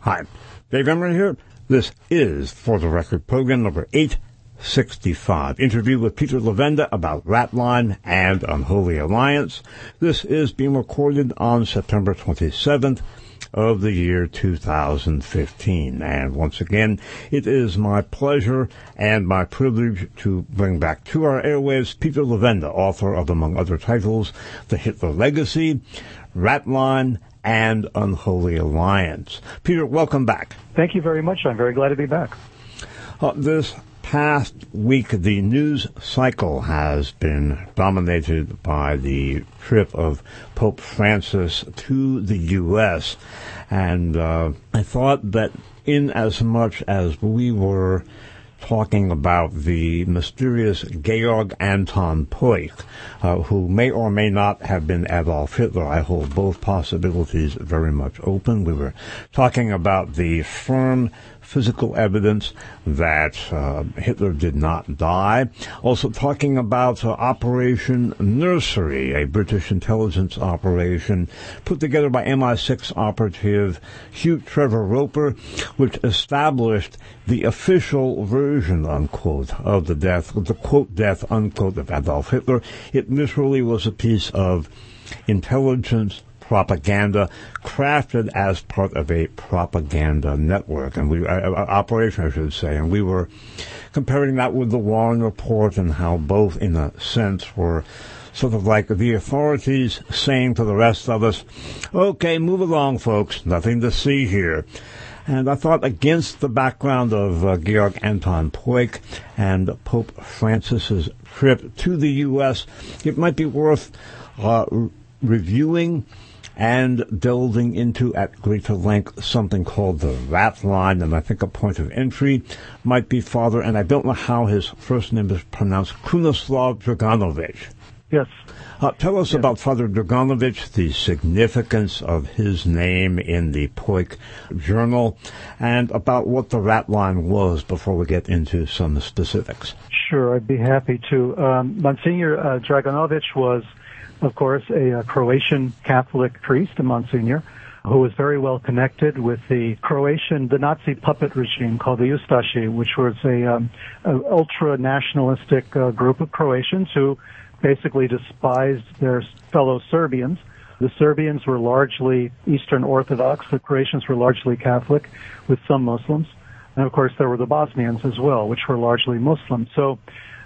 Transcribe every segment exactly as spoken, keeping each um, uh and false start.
Hi, Dave Emory here. This is For the Record program number eight sixty-five. Interview with Peter Levenda about Ratline and Unholy Alliance. This is being recorded on September twenty-seventh of the year two thousand fifteen. And once again, it is my pleasure and my privilege to bring back to our airwaves Peter Levenda, author of, among other titles, The Hitler Legacy, Ratline, and Unholy Alliance. Peter, welcome back. Thank you very much. I'm very glad to be back. Uh, this past week, the news cycle has been dominated by the trip of Pope Francis to the U S, and uh, I thought that in as much as we were talking about the mysterious Georg Anton Puig, uh, who may or may not have been Adolf Hitler. I hold both possibilities very much open. We were talking about the firm physical evidence that uh, Hitler did not die. Also talking about uh, Operation Nursery, a British intelligence operation put together by M I six operative Hugh Trevor Roper, which established the official version, unquote, of the death, the quote, death, unquote, of Adolf Hitler. It literally was a piece of intelligence propaganda crafted as part of a propaganda network, and we uh, operation, I should say, and we were comparing that with the Warren Report and how both, in a sense, were sort of like the authorities saying to the rest of us, okay, move along, folks, nothing to see here. And I thought, against the background of uh, Georg Anton Puig and Pope Francis's trip to the U S, it might be worth uh, re- reviewing and delving into at greater length something called the Ratline, and I think a point of entry might be Father, and I don't know how his first name is pronounced, Krunoslav Draganovich. Yes. Uh, tell us yes. about Father Draganovich, the significance of his name in the Puig Journal, and about what the Ratline was before we get into some specifics. Sure, I'd be happy to. Um, Monsignor uh, Draganovich was, of course, a, a Croatian Catholic priest, a Monsignor, who was very well connected with the Croatian, the Nazi puppet regime called the Ustashi, which was a, um, a ultra-nationalistic uh, group of Croatians who basically despised their fellow Serbians. The Serbians were largely Eastern Orthodox. The Croatians were largely Catholic, with some Muslims. And, of course, there were the Bosnians as well, which were largely Muslim. So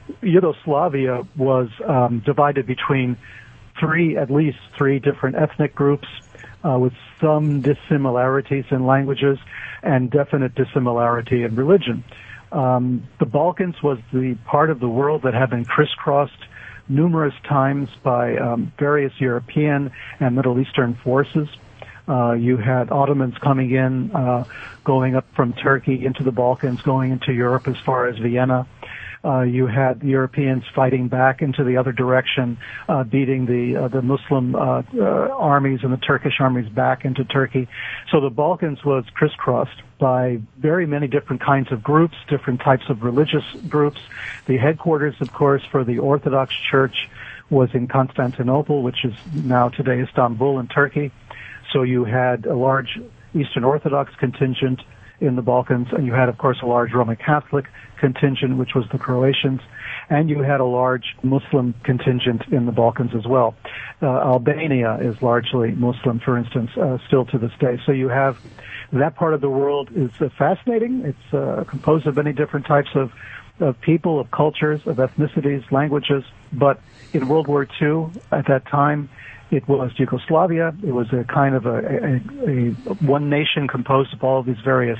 Yugoslavia was um, divided between three, at least three different ethnic groups uh, with some dissimilarities in languages and definite dissimilarity in religion. Um, the Balkans was the part of the world that had been crisscrossed numerous times by um, various European and Middle Eastern forces. Uh, you had Ottomans coming in, uh, going up from Turkey into the Balkans, going into Europe as far as Vienna. Uh, you had Europeans fighting back into the other direction, uh, beating the uh, the Muslim uh, uh, armies and the Turkish armies back into Turkey. So the Balkans was crisscrossed by very many different kinds of groups, different types of religious groups. The headquarters, of course, for the Orthodox Church was in Constantinople, which is now today Istanbul in Turkey. So you had a large Eastern Orthodox contingent in the Balkans, and you had, of course, a large Roman Catholic contingent, which was the Croatians, and you had a large Muslim contingent in the Balkans as well. Uh, Albania is largely Muslim, for instance, uh, still to this day. So you have that part of the world is uh, fascinating. It's uh, composed of many different types of, of people, of cultures, of ethnicities, languages. But in World War Two, at that time, it was Yugoslavia. It was a kind of a, a, a one nation composed of all of these various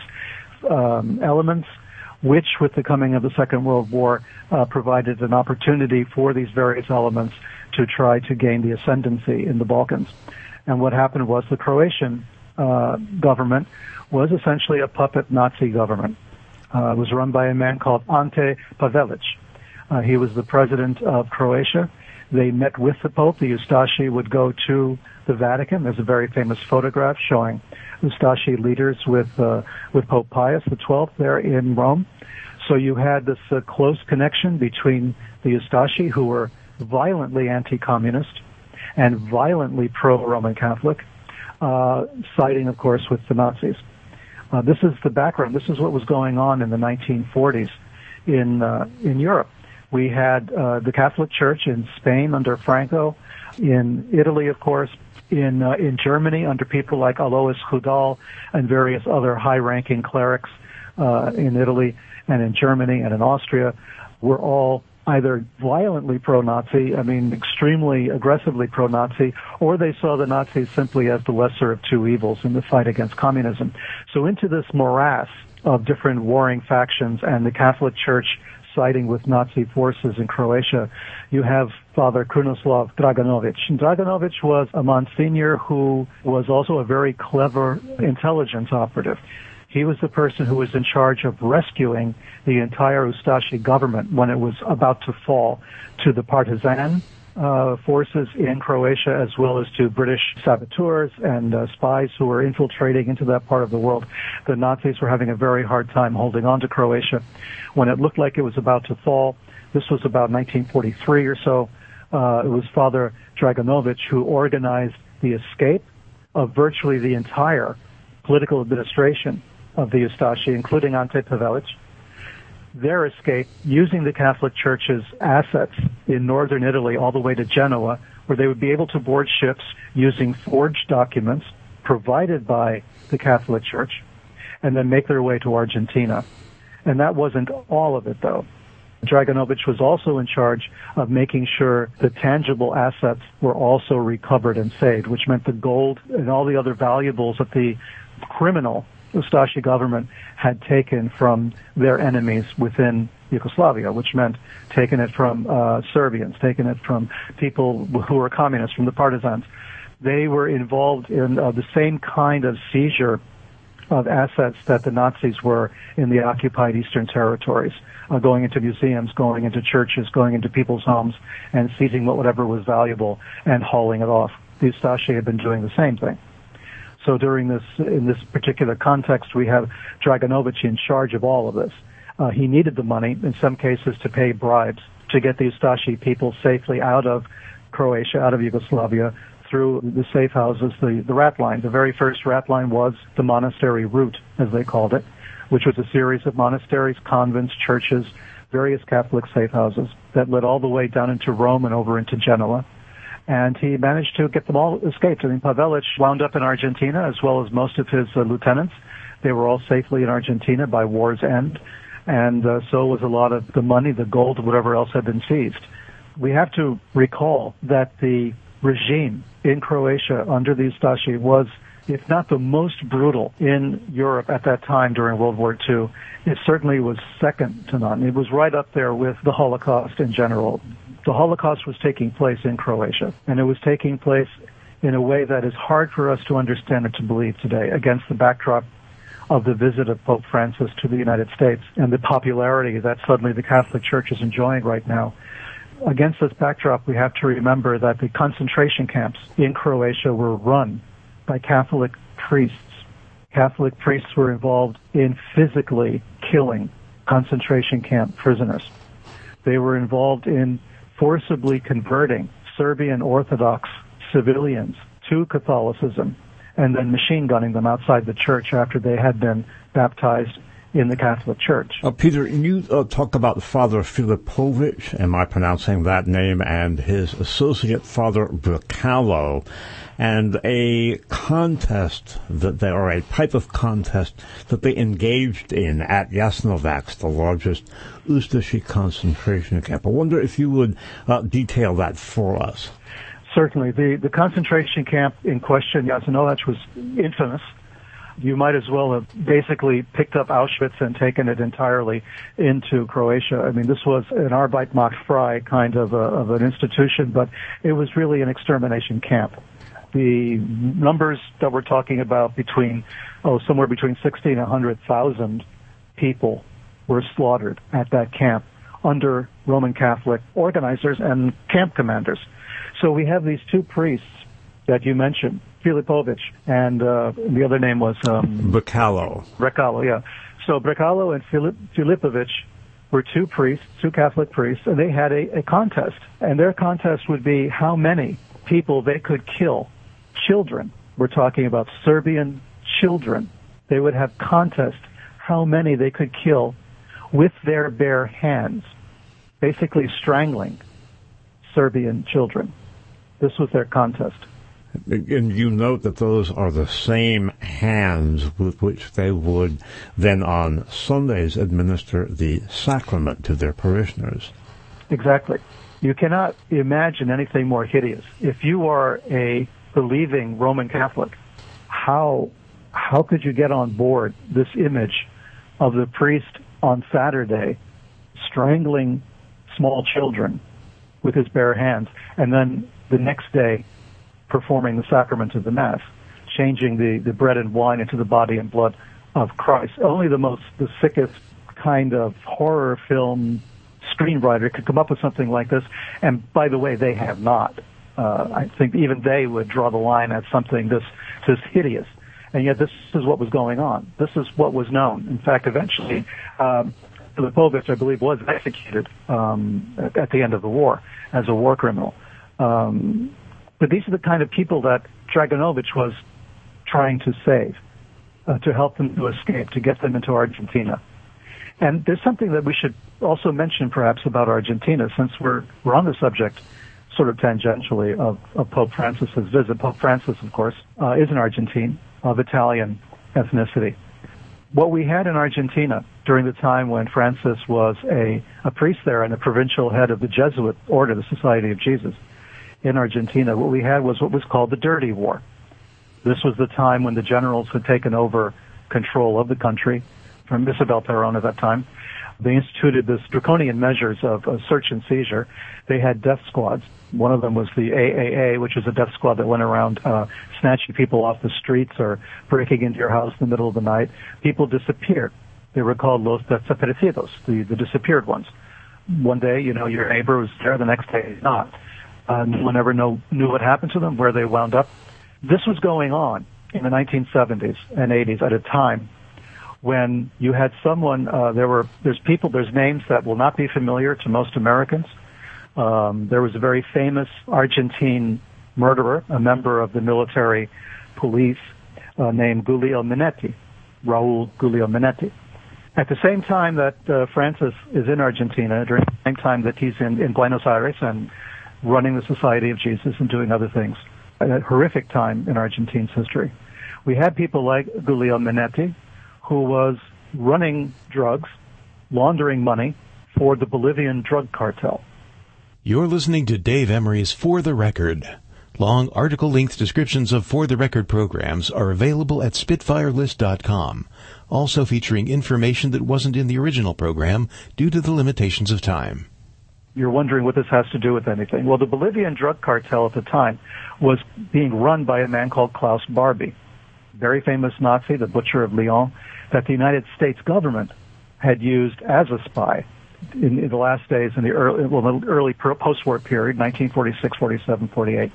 um, elements, which, with the coming of the Second World War, uh, provided an opportunity for these various elements to try to gain the ascendancy in the Balkans. And what happened was the Croatian uh, government was essentially a puppet Nazi government. Uh, it was run by a man called Ante Pavelic. Uh, he was the president of Croatia. They met with the Pope. The Ustashi would go to the Vatican. There's a very famous photograph showing Ustashi leaders with uh, with Pope Pius the twelfth there in Rome. So you had this uh, close connection between the Ustashi, who were violently anti-communist and violently pro-Roman Catholic, uh, siding, of course, with the Nazis. Uh, this is the background. This is what was going on in the nineteen forties in uh, in Europe. We had uh, the Catholic Church in Spain under Franco, in Italy, of course, in uh, in Germany under people like Alois Hudal and various other high-ranking clerics uh, in Italy and in Germany and in Austria were all either violently pro-Nazi, I mean extremely aggressively pro-Nazi, or they saw the Nazis simply as the lesser of two evils in the fight against communism. So into this morass of different warring factions and the Catholic Church siding with Nazi forces in Croatia, you have Father Krunoslav Draganovic. Draganovic was a Monsignor who was also a very clever intelligence operative. He was the person who was in charge of rescuing the entire Ustashi government when it was about to fall to the partisan uh, forces in Croatia, as well as to British saboteurs and uh, spies who were infiltrating into that part of the world. The Nazis were having a very hard time holding on to Croatia. When it looked like it was about to fall, this was about nineteen forty-three or so, uh, it was Father Draganovic who organized the escape of virtually the entire political administration of the Ustashi, including Ante Pavelic, their escape using the Catholic Church's assets in northern Italy all the way to Genoa, where they would be able to board ships using forged documents provided by the Catholic Church, and then make their way to Argentina. And that wasn't all of it, though. Draganovic was also in charge of making sure the tangible assets were also recovered and saved, which meant the gold and all the other valuables that the criminal Ustashi government had taken from their enemies within Yugoslavia, which meant taking it from uh, Serbians, taking it from people who were communists, from the partisans. They were involved in uh, the same kind of seizure of assets that the Nazis were in the occupied Eastern territories, uh, going into museums, going into churches, going into people's homes, and seizing whatever was valuable and hauling it off. The Ustashi had been doing the same thing. So during this, in this particular context, we have Draganovic in charge of all of this. Uh, he needed the money, in some cases, to pay bribes to get the Ustashi people safely out of Croatia, out of Yugoslavia, through the safe houses, the, the rat line. The very first rat line was the monastery route, as they called it, which was a series of monasteries, convents, churches, various Catholic safe houses that led all the way down into Rome and over into Genoa. And he managed to get them all escaped. I mean, Pavelic wound up in Argentina, as well as most of his uh, lieutenants. They were all safely in Argentina by war's end. And uh, so was a lot of the money, the gold, whatever else had been seized. We have to recall that the regime in Croatia under the Ustashi was, if not the most brutal in Europe at that time during World War Two, it certainly was second to none. It was right up there with the Holocaust in general. The Holocaust was taking place in Croatia, and it was taking place in a way that is hard for us to understand or to believe today, against the backdrop of the visit of Pope Francis to the United States and the popularity that suddenly the Catholic Church is enjoying right now. Against this backdrop, we have to remember that the concentration camps in Croatia were run by Catholic priests. Catholic priests were involved in physically killing concentration camp prisoners. They were involved in forcibly converting Serbian Orthodox civilians to Catholicism and then machine gunning them outside the church after they had been baptized in the Catholic Church. Uh, Peter, you uh, talk about Father Filipovic, am I pronouncing that name, and his associate Father Bricalo, and a contest that they, or a type of contest that they engaged in at Jasnovac, the largest Ustashi concentration camp. I wonder if you would uh, detail that for us. Certainly. The, the concentration camp in question, Jasenovac, was infamous. You might as well have basically picked up Auschwitz and taken it entirely into Croatia. I mean, this was an Arbeit macht frei kind of, a, of an institution, but it was really an extermination camp. The numbers that we're talking about, between, oh, somewhere between sixty and one hundred thousand people were slaughtered at that camp under Roman Catholic organizers and camp commanders. So we have these two priests that you mentioned, Filipovic, and uh, the other name was... Um, Bricalo. Bricalo, yeah. So Bricalo and Filip, Filipovic were two priests, two Catholic priests, and they had a, a contest. And their contest would be how many people they could kill, children. We're talking about Serbian children they would have contests how many they could kill with their bare hands, basically strangling Serbian children. This was their contest. And you note that those are the same hands with which they would then on Sundays administer the sacrament to their parishioners. Exactly. You cannot imagine anything more hideous. If you are a believing Roman Catholic, how how could you get on board this image of the priest on Saturday strangling small children with his bare hands, and then the next day performing the sacrament of the Mass, changing the, the bread and wine into the body and blood of Christ? Only the most, the sickest kind of horror film screenwriter could come up with something like this. And by the way, they have not. Uh, I think even they would draw the line at something this, this hideous. And yet this is what was going on. This is what was known. In fact, eventually, um, Filipovich, I believe, was executed um, at, at the end of the war as a war criminal. Um, but these are the kind of people that Draganovich was trying to save, uh, to help them to escape, to get them into Argentina. And there's something that we should also mention, perhaps, about Argentina, since we're, we're on the subject sort of tangentially of, of Pope Francis's visit. Pope Francis, of course, uh, is an Argentine of Italian ethnicity. What we had in Argentina during the time when Francis was a, a priest there and a provincial head of the Jesuit order, the Society of Jesus, in Argentina, what we had was what was called the Dirty War. This was the time when the generals had taken over control of the country from Isabel Perón at that time. They instituted this draconian measures of, of search and seizure. They had death squads. One of them was the A A A, which is a death squad that went around uh, snatching people off the streets or breaking into your house in the middle of the night. People disappeared. They were called los desaparecidos, the, the disappeared ones. One day, you know, your neighbor was there, the next day he's not. Uh, no one ever know, knew what happened to them, where they wound up. This was going on in the nineteen seventies and eighties at a time when you had someone, uh, there were, there's people, there's names that will not be familiar to most Americans. Um, there was a very famous Argentine murderer, a member of the military police, uh, named Giulio Minetti, Raul Giulio Minetti. At the same time that uh, Francis is in Argentina, during the same time that he's in, in Buenos Aires and running the Society of Jesus and doing other things, a horrific time in Argentina's history. We had people like Giulio Minetti, who was running drugs, laundering money for the Bolivian drug cartel. You're listening to Dave Emery's For the Record. Long article-length descriptions of For the Record programs are available at Spitfire List dot com, also featuring information that wasn't in the original program due to the limitations of time. You're wondering what this has to do with anything. Well, the Bolivian drug cartel at the time was being run by a man called Klaus Barbie, very famous Nazi, the Butcher of Lyon, that the United States government had used as a spy in, in the last days in the early, well, the early post-war period, nineteen forty-six, forty-seven, forty-eight,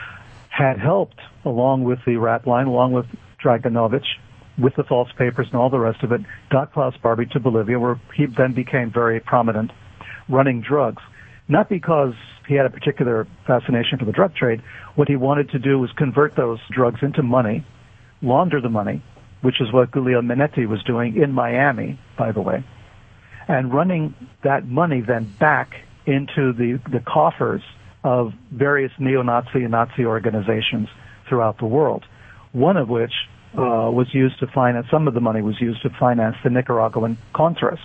had helped, along with the rat line, along with Draganovich, with the false papers and all the rest of it, got Klaus Barbie to Bolivia, where he then became very prominent, running drugs. Not because he had a particular fascination for the drug trade. What he wanted to do was convert those drugs into money, launder the money, which is what Giulio Minetti was doing in Miami, by the way, and running that money then back into the, the coffers of various neo-Nazi and Nazi organizations throughout the world, one of which uh, was used to finance, some of the money was used to finance the Nicaraguan Contras.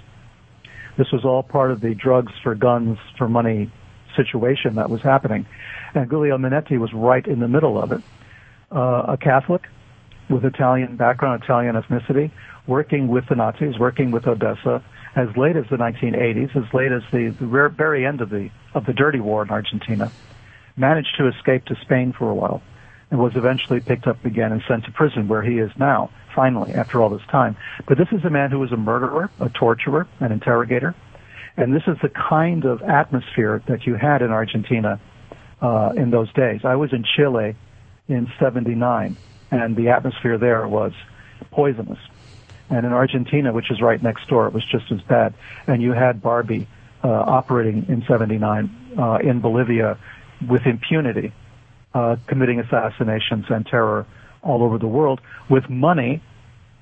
This was all part of the drugs for guns for money situation that was happening. And Giulio Minetti was right in the middle of it. Uh, a Catholic with Italian background, Italian ethnicity, working with the Nazis, working with Odessa as late as the nineteen eighties, as late as the, the very end of the of the dirty war in Argentina, managed to escape to Spain for a while and was eventually picked up again and sent to prison where he is now, finally, after all this time. But this is a man who was a murderer, a torturer, an interrogator, and this is the kind of atmosphere that you had in Argentina uh, in those days. I was in Chile in seventy-nine, and the atmosphere there was poisonous. And in Argentina, which is right next door, it was just as bad. And you had Barbie uh, operating in seventy-nine uh, in Bolivia with impunity, uh, committing assassinations and terror all over the world with money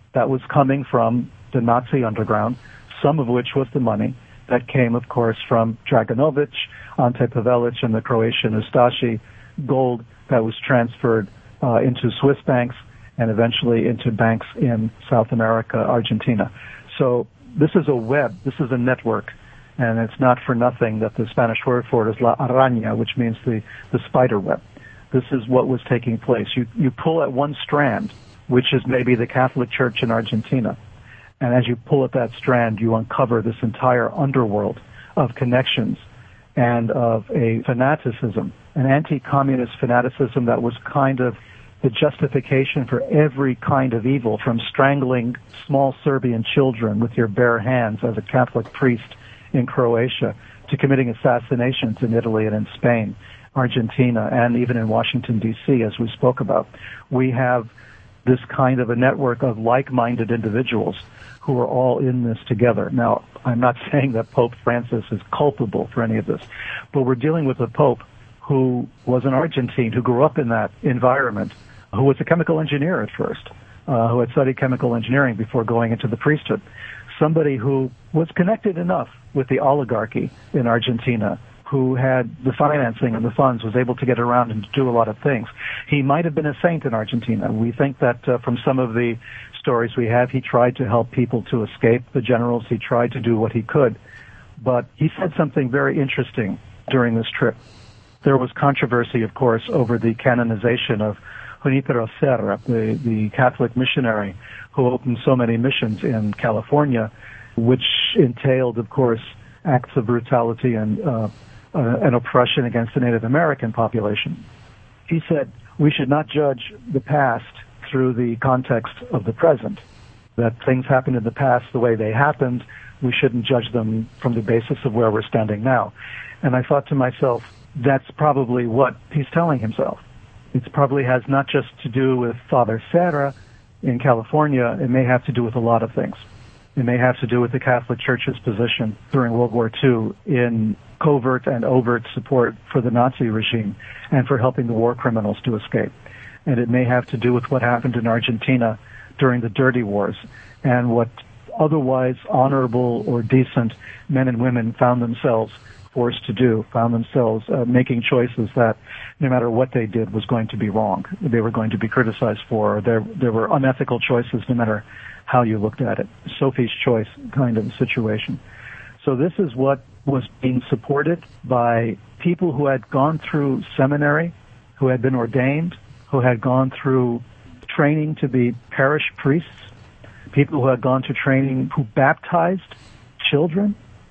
that was coming from the Nazi underground, some of which was the money that came, of course, from Draganovic, Ante Pavelic, and the Croatian Ustashi, gold that was transferred uh, into Swiss banks and eventually into banks in South America, Argentina. So this is a web, this is a network, and it's not for nothing that the Spanish word for it is la araña, which means the, the spider web. This is what was taking place. You, you pull at one strand, which is maybe the Catholic Church in Argentina, and as you pull at that strand, you uncover this entire underworld of connections and of a fanaticism, an anti-communist fanaticism that was kind of the justification for every kind of evil, from strangling small Serbian children with your bare hands as a Catholic priest in Croatia to committing assassinations in Italy and in Spain, Argentina, and even in Washington, D C, as we spoke about. We have this kind of a network of like-minded individuals who are all in this together. Now, I'm not saying that Pope Francis is culpable for any of this, but we're dealing with a Pope who was an Argentine, who grew up in that environment, who was a chemical engineer at first, uh, who had studied chemical engineering before going into the priesthood. Somebody who was connected enough with the oligarchy in Argentina, who had the financing and the funds, was able to get around and to do a lot of things. He might have been a saint in Argentina. We think that uh, from some of the stories we have, he tried to help people to escape the generals. He tried to do what he could. But he said something very interesting during this trip. There was controversy, of course, over the canonization of Junipero Serra, the, the Catholic missionary who opened so many missions in California, which entailed, of course, acts of brutality and uh, uh, and oppression against the Native American population. He said, we should not judge the past through the context of the present, that things happened in the past the way they happened. We shouldn't judge them from the basis of where we're standing now. And I thought to myself, that's probably what he's telling himself. It probably has not just to do with Father Serra in California. It may have to do with a lot of things. It may have to do with the Catholic Church's position during World War Two in covert and overt support for the Nazi regime and for helping the war criminals to escape. And it may have to do with what happened in Argentina during the Dirty Wars and what otherwise honorable or decent men and women found themselves forced to do, found themselves uh, making choices that no matter what they did was going to be wrong. They were going to be criticized for. There, there were unethical choices no matter how you looked at it. Sophie's choice kind of situation. So this is what was being supported by people who had gone through seminary, who had been ordained, who had gone through training to be parish priests, people who had gone to training who baptized children.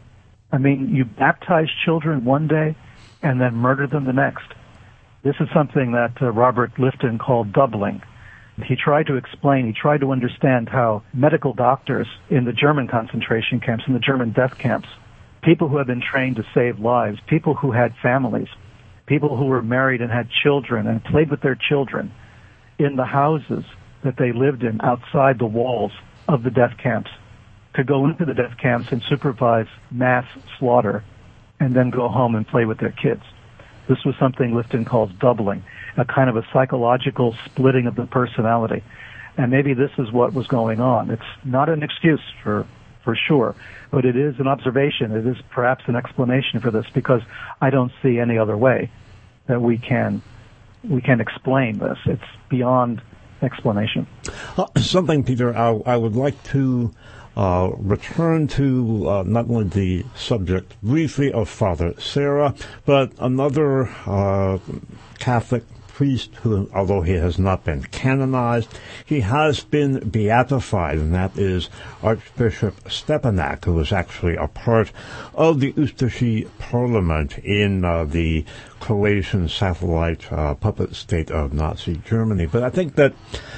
I mean, you baptize children one day and then murder them the next. This is something that uh, Robert Lifton called doubling. He tried to explain, he tried to understand how medical doctors in the German concentration camps, in the German death camps, people who had been trained to save lives, people who had families, people who were married and had children and played with their children in the houses that they lived in outside the walls of the death camps, could go into the death camps and supervise mass slaughter and then go home and play with their kids. This was something Lifton calls doubling, a kind of a psychological splitting of the personality. And maybe this is what was going on. It's not an excuse for, for sure, but it is an observation. It is perhaps an explanation for this, because I don't see any other way that we can, we can explain this. It's beyond explanation. Uh, something, Peter, I, I would like to Uh, return to uh, not only the subject briefly of Father Serra, but another uh, Catholic priest who, although he has not been canonized, he has been beatified, and that is Archbishop Stepanak, who was actually a part of the Ustashi Parliament in uh, the Croatian satellite uh, puppet state of Nazi Germany. But I think that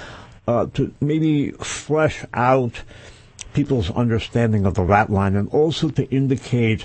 uh, to maybe flesh out people's understanding of the rat line, and also to indicate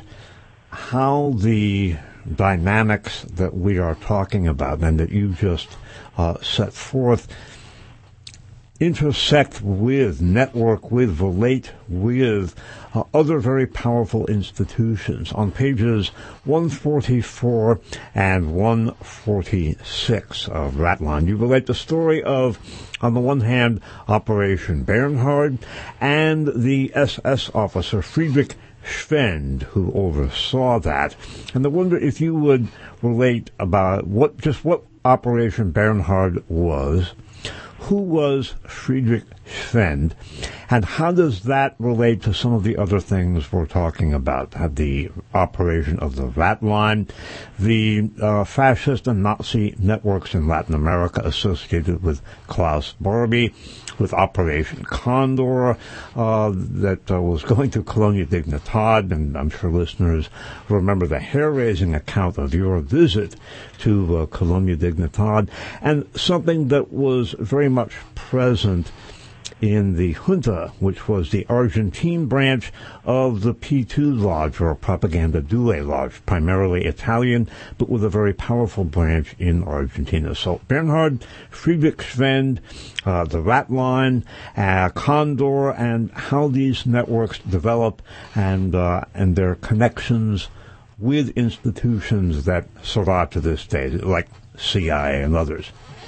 how the dynamics that we are talking about and that you just uh, set forth, intersect with, network with, relate with uh, other very powerful institutions. On pages one forty-four and one forty-six of Ratline, you relate the story of, on the one hand, Operation Bernhard and the S S officer Friedrich Schwend, who oversaw that. And I wonder if you would relate about what just what Operation Bernhard was, who was Friedrich Schwend, and how does that relate to some of the other things we're talking about? The operation of the Rat Line, the uh, fascist and Nazi networks in Latin America associated with Klaus Barbie, with Operation Condor uh, that uh, was going to Colonia Dignidad, and I'm sure listeners remember the hair-raising account of your visit to uh, Colonia Dignidad, and something that was very much present in the junta, which was the Argentine branch of the P two Lodge, or Propaganda Due Lodge, primarily Italian, but with a very powerful branch in Argentina. So Bernhard, Friedrich Schwend, uh, the Rat Line, uh, Condor, and how these networks develop and uh, and their connections with institutions that survive to this day, like C I A and others.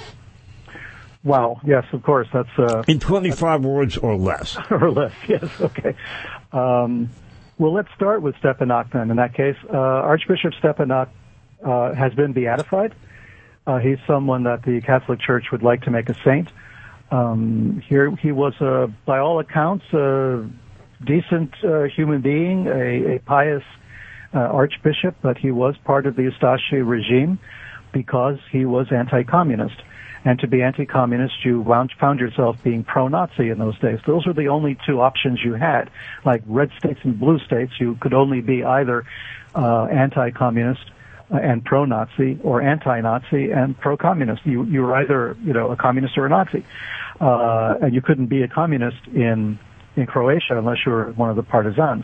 Wow. Yes, of course. That's uh, in twenty-five that's, words or less. Or less. Yes. Okay. Um, well, let's start with Stepinac then. In that case, uh, Archbishop Stepinac uh, has been beatified. Uh, he's someone that the Catholic Church would like to make a saint. Um, here, he was, uh, by all accounts, a decent uh, human being, a, a pious uh, archbishop, but he was part of the Eustache regime because he was anti-communist. And to be anti-communist, you wound, found yourself being pro-Nazi in those days. Those were the only two options you had. Like red states and blue states, you could only be either uh, anti-communist and pro-Nazi, or anti-Nazi and pro-communist. You, you were either, you know, a communist or a Nazi. Uh, and you couldn't be a communist in, in Croatia unless you were one of the partisans.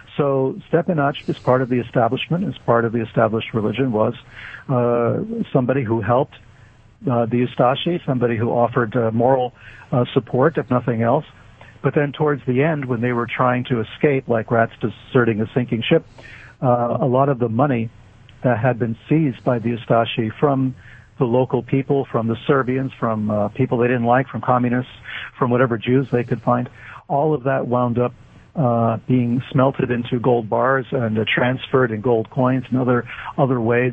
So Stepinac, as part of the establishment, as part of the established religion, was uh, somebody who helped Uh, the Eustache, somebody who offered uh, moral uh, support, if nothing else. But then towards the end, when they were trying to escape, like rats deserting a sinking ship, uh, a lot of the money that had been seized by the Eustache from the local people, from the Serbians, from uh, people they didn't like, from communists, from whatever Jews they could find, all of that wound up uh, being smelted into gold bars and uh, transferred in gold coins and other other ways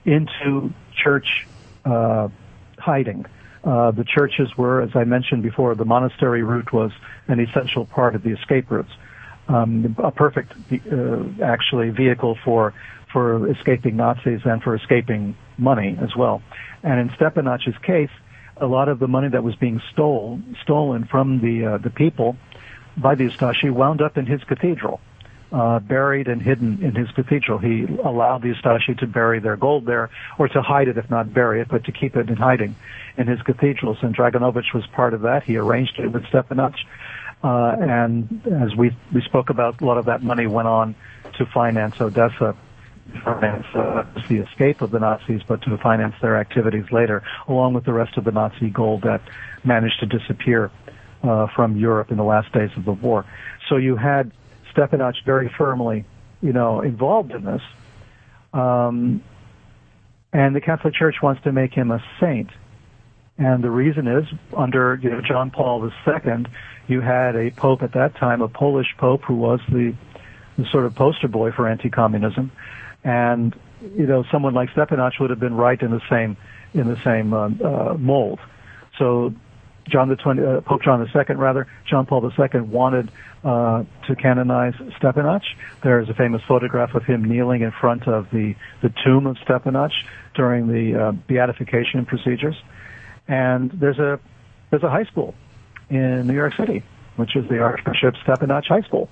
into church uh hiding. Uh, the churches were, as I mentioned before, the monastery route was an essential part of the escape routes. Um, a perfect, uh, actually, vehicle for for escaping Nazis and for escaping money as well. And in Stepinac's case, a lot of the money that was being stole, stolen from the uh, the people by the Eustache wound up in his cathedral. Uh, buried and hidden in his cathedral. He allowed the Eustache to bury their gold there, or to hide it, if not bury it, but to keep it in hiding in his cathedrals. And Dragonovich was part of that. He arranged it with Stepinac. Uh, and as we, we spoke about, a lot of that money went on to finance Odessa, finance uh, the escape of the Nazis, but to finance their activities later, along with the rest of the Nazi gold that managed to disappear uh, from Europe in the last days of the war. So you had Stepinac very firmly, you know, involved in this. Um, and the Catholic Church wants to make him a saint. And the reason is, under, you know, John Paul the Second, you had a pope at that time, a Polish pope who was the, the sort of poster boy for anti-communism. And, you know, someone like Stepinac would have been right in the same, in the same uh, uh, mold. So John the twenty, uh, Pope John the Second, rather, John Paul the Second wanted uh, to canonize Stepinac. There is a famous photograph of him kneeling in front of the, the tomb of Stepinac during the uh, beatification procedures. And there's a there's a high school in New York City, which is the Archbishop Stepinac High School.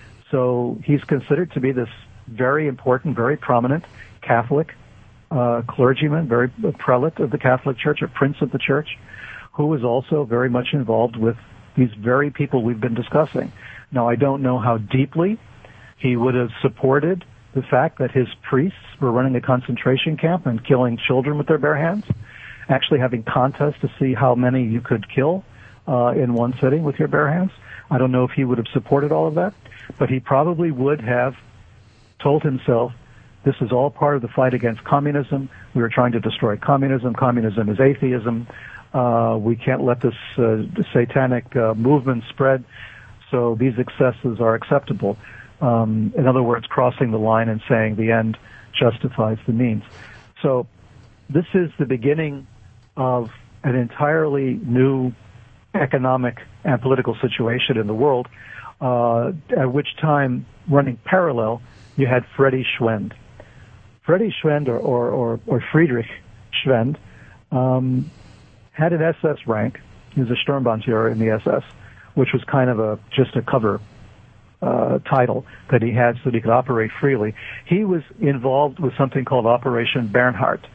So he's considered to be this very important, very prominent Catholic uh, clergyman, very uh, prelate of the Catholic Church, a prince of the Church, who was also very much involved with these very people we've been discussing. Now, I don't know how deeply he would have supported the fact that his priests were running a concentration camp and killing children with their bare hands, actually having contests to see how many you could kill uh, in one sitting with your bare hands. I don't know if he would have supported all of that, but he probably would have told himself, this is all part of the fight against communism. We are trying to destroy communism. Communism is atheism. Uh, we can't let this uh, satanic uh, movement spread. So these excesses are acceptable. Um, in other words, crossing the line and saying the end justifies the means. So this is the beginning of an entirely new economic and political situation in the world, uh, at which time, running parallel, you had Freddie Schwend. Freddie Schwend, or, or, or, or Friedrich Schwend, um, had an S S rank. He was a Sturmbannführer in the S S, which was kind of a just a cover uh, title that he had so that he could operate freely. He was involved with something called Operation Bernhard.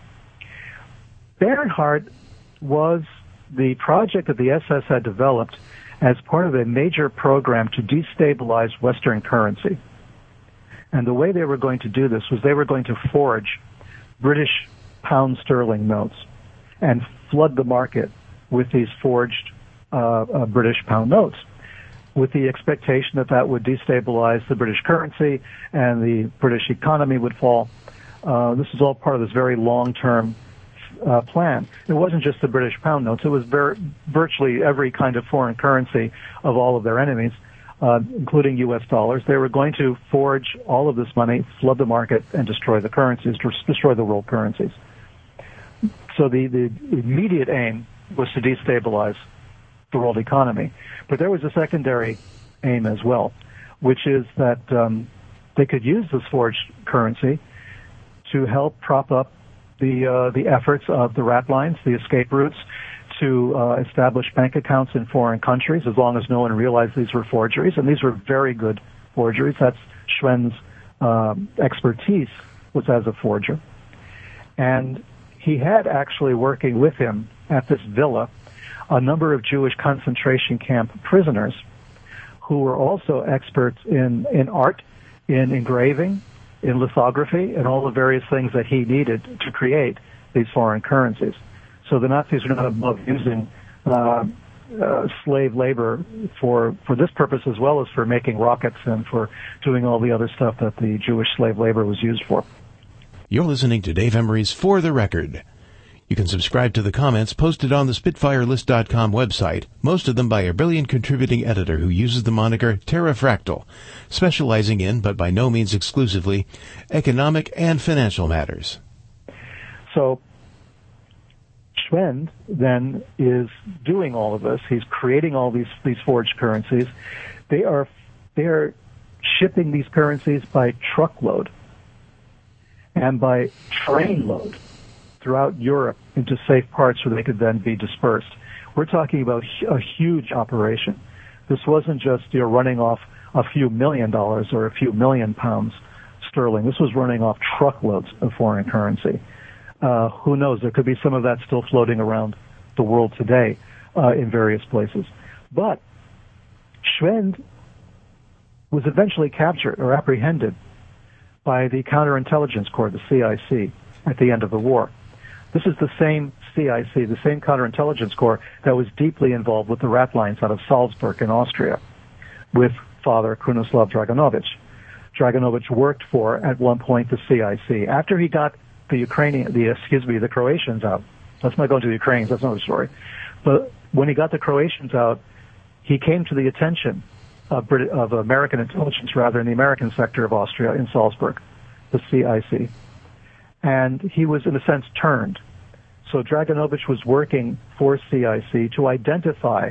Bernhard was the project that the S S had developed as part of a major program to destabilize Western currency. And the way they were going to do this was they were going to forge British pound sterling notes and flood the market with these forged uh, uh, British pound notes, with the expectation that that would destabilize the British currency and the British economy would fall. Uh, this is all part of this very long-term uh, plan. It wasn't just the British pound notes. It was ver- virtually every kind of foreign currency of all of their enemies, uh, including U S dollars. They were going to forge all of this money, flood the market, and destroy the currencies, destroy the world currencies. So the, the immediate aim was to destabilize the world economy. But there was a secondary aim as well, which is that um, they could use this forged currency to help prop up the uh, the efforts of the rat lines, the escape routes, to uh, establish bank accounts in foreign countries, as long as no one realized these were forgeries. And these were very good forgeries. That's Schwend's um, expertise, was as a forger. And he had actually working with him at this villa a number of Jewish concentration camp prisoners who were also experts in, in art, in engraving, in lithography, and all the various things that he needed to create these foreign currencies. So the Nazis were not above using uh, uh, slave labor for, for this purpose, as well as for making rockets and for doing all the other stuff that the Jewish slave labor was used for. You're listening to Dave Emery's For the Record. You can subscribe to the comments posted on the Spitfire List dot com website, most of them by a brilliant contributing editor who uses the moniker Terrafractal, specializing in, but by no means exclusively, economic and financial matters. So Schwend then is doing all of this. He's creating all these, these forged currencies. They are, they are shipping these currencies by truckload and by trainload throughout Europe into safe parts where they could then be dispersed. We're talking about a huge operation. This wasn't just you're running off a few million dollars or a few million pounds sterling. This was running off truckloads of foreign currency. Uh, who knows? There could be some of that still floating around the world today uh, in various places. But Schwend was eventually captured or apprehended by the Counterintelligence Corps, the C I C, at the end of the war. This is the same C I C, the same Counterintelligence Corps that was deeply involved with the rat lines out of Salzburg in Austria with Father Krunoslav Dragonovich. Dragonovich worked for, at one point, the C I C. After he got the Ukrainian, the, excuse me, the Croatians out, let's not go into the Ukrainians, that's another story. But when he got the Croatians out, he came to the attention of, Brit- of American intelligence, rather, in the American sector of Austria in Salzburg, the C I C. And he was, in a sense, turned. So Dragonovich was working for C I C to identify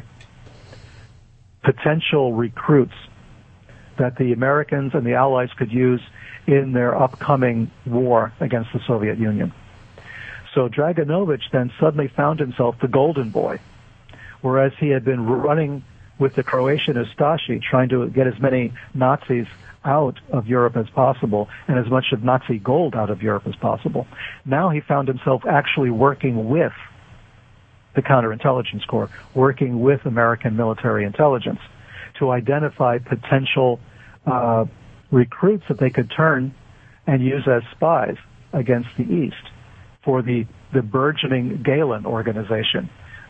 potential recruits that the Americans and the Allies could use in their upcoming war against the Soviet Union. So Dragonovich then suddenly found himself the golden boy, whereas he had been running with the Croatian Ustashi, trying to get as many Nazis out of Europe as possible and as much of Nazi gold out of Europe as possible. Now he found himself actually working with the Counterintelligence Corps, working with American military intelligence to identify potential uh, recruits that they could turn and use as spies against the East for the, the burgeoning Gehlen organization,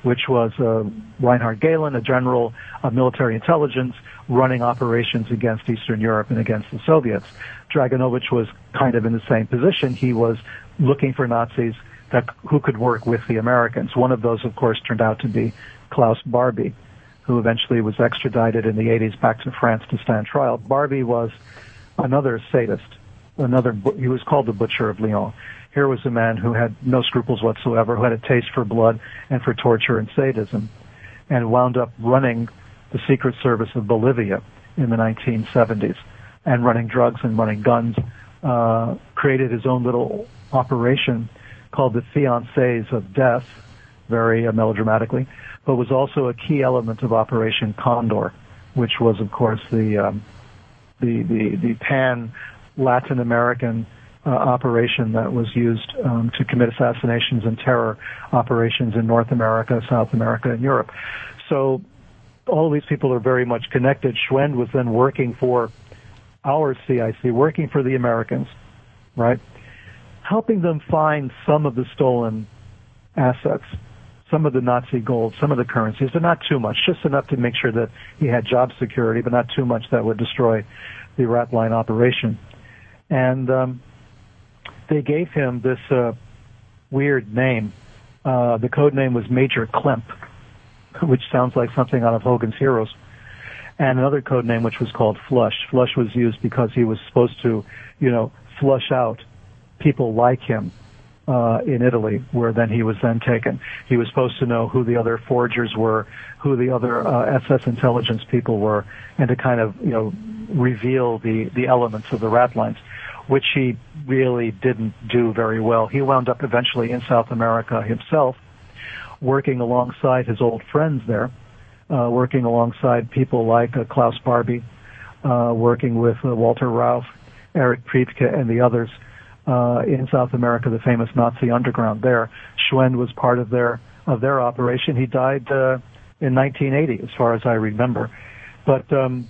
which was uh, Reinhard Gehlen, a general of military intelligence, running operations against Eastern Europe and against the Soviets. Draganovich was kind of in the same position. He was looking for Nazis that who could work with the Americans. One of those, of course, turned out to be Klaus Barbie, who eventually was extradited in the eighties back to France to stand trial. Barbie was another sadist. Another, he was called the Butcher of Lyon. Here was a man who had no scruples whatsoever, who had a taste for blood and for torture and sadism, and wound up running the Secret Service of Bolivia in the nineteen seventies, and running drugs and running guns, uh, created his own little operation called the Fiancés of Death, very uh, melodramatically, but was also a key element of Operation Condor, which was, of course, the um, the, the, the pan-Latin American uh, operation that was used um, to commit assassinations and terror operations in North America, South America, and Europe. So all of these people are very much connected. Schwend was then working for our C I C, working for the Americans, right? Helping them find some of the stolen assets, some of the Nazi gold, some of the currencies, but not too much, just enough to make sure that he had job security, but not too much that would destroy the Ratline operation. And um, they gave him this uh, weird name. Uh, the code name was Major Klemp, which sounds like something out of Hogan's Heroes. And another code name which was called Flush. Flush was used because he was supposed to, you know, flush out people like him uh, in Italy, where then he was then taken. He was supposed to know who the other forgers were, who the other uh, S S intelligence people were, and to kind of, you know, reveal the, the elements of the Ratlines, which he really didn't do very well. He wound up eventually in South America himself, working alongside his old friends there, uh, working alongside people like uh, Klaus Barbie, uh, working with uh, Walter Rauff, Erich Priebke, and the others uh, in South America, the famous Nazi underground there. Schwend was part of their of their operation. He died uh, in nineteen eighty, as far as I remember. But um,